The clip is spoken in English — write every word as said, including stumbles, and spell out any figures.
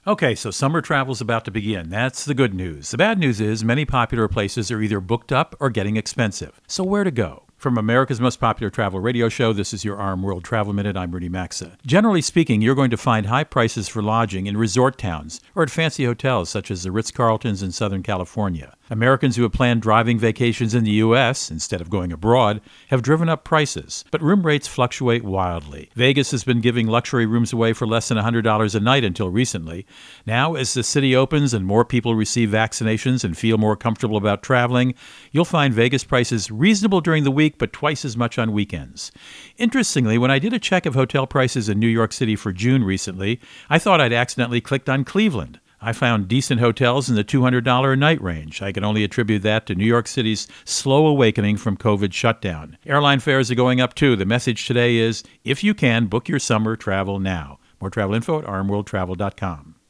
Okay, so summer travel's about to begin. That's the good news. The bad news is many popular places are either booked up or getting expensive. So where to go? From America's most popular travel radio show, this is your Arm World Travel Minute. I'm Rudy Maxa. Generally speaking, you're going to find high prices for lodging in resort towns or at fancy hotels such as the Ritz-Carltons in Southern California. Americans who have planned driving vacations in the U S instead of going abroad have driven up prices, but room rates fluctuate wildly. Vegas has been giving luxury rooms away for less than one hundred dollars a night until recently. Now, as the city opens and more people receive vaccinations and feel more comfortable about traveling, you'll find Vegas prices reasonable during the week, but twice as much on weekends. Interestingly, when I did a check of hotel prices in New York City for June recently, I thought I'd accidentally clicked on Cleveland. I found decent hotels in the two hundred dollars a night range. I can only attribute that to New York City's slow awakening from COVID shutdown. Airline fares are going up too. The message today is, if you can, book your summer travel now. More travel info at arm world travel dot com.